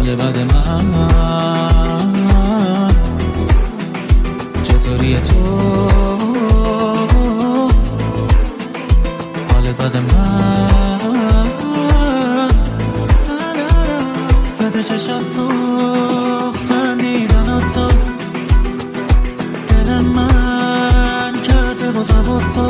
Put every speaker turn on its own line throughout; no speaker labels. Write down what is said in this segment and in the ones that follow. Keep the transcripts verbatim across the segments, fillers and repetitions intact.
حال بد من چطوری تو حال بد من بده چشم تو خندیدن تو دل من کرده بازم با تو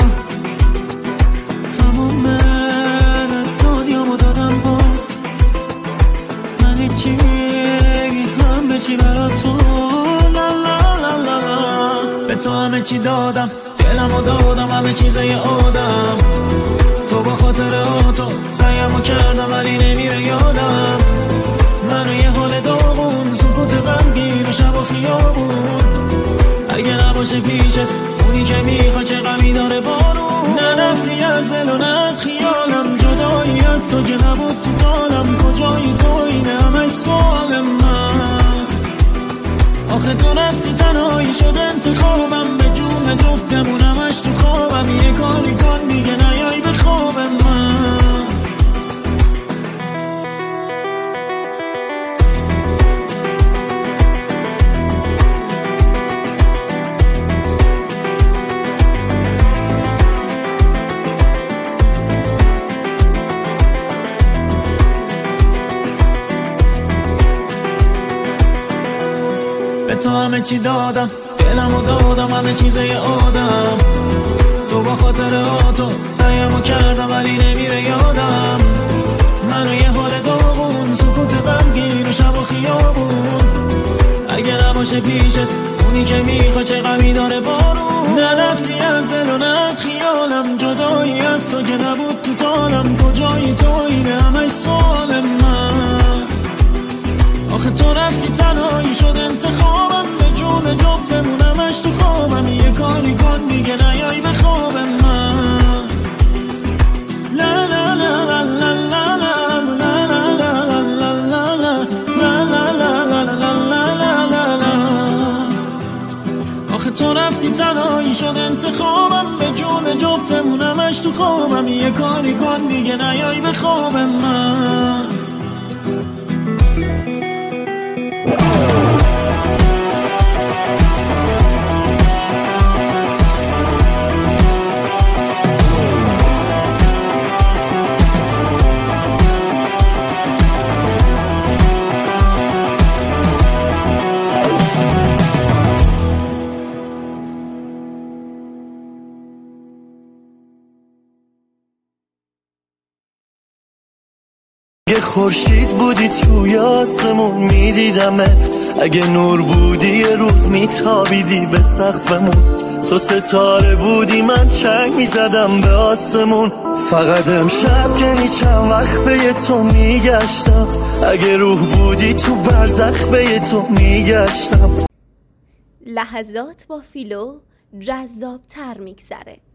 تموم دنیامو دادم بود من هیچی همه چی برا تو لا لا لا لا لا به تو همه چی دادم دلمو دادم همه چیزای آدم تو با خاطر تو سعیمو کردم ولی نمیره یادم منو یه حال داغون سکوت غمگین و شب و خیابون اگه نباشه پیشت اونی که میخوا چه غمی داره بارون نرفتی از دل و نه از خیالم جدایی از تو که نبود تو دالم کجایی تو اینه همش سوال من آخه تو رفتی تنهایی شد انتخابم به جون جفتمون همش تو خوابم یه کاری کن دیگه نیای به خواب من تو همه چی دادم دلمو دادم همه چیزای آدم تو با خاطر تو سعیمو کردم ولی نمیره یادم منو یه حال داغون سکوت غمگین و شب و خیابون اگه نباشه پیشت اونی که میخوا چه غمی داره بارون نرفتی از دل و نه از خیالم جدایی از تو که نبود تو تالم کجایی تو اینه همش سوال من آخه تو رفتی تنهایی شد انتخابم به جون جفتمون همش تو خوابم یه کاری کن دیگه نیای به خواب من لا لا لا لا لا لا لا لا لا لا لا لا لا آخه تو رفتی تنهایی شد انتخابم به جون جفتمون همش تو خوابم یه کاری کن دیگه نیای به خواب من
اگه خورشید بودی توی آسمون میدیدمت اگه نور بودی یه روز میتابیدی به سقفمون تو ستاره بودی من چنگ میزدم به آسمون فقط امشب که چند وقت به تو میگشتم اگه روح بودی تو برزخ به تو میگشتم
لحظات با فیلو جذاب تر میگذره.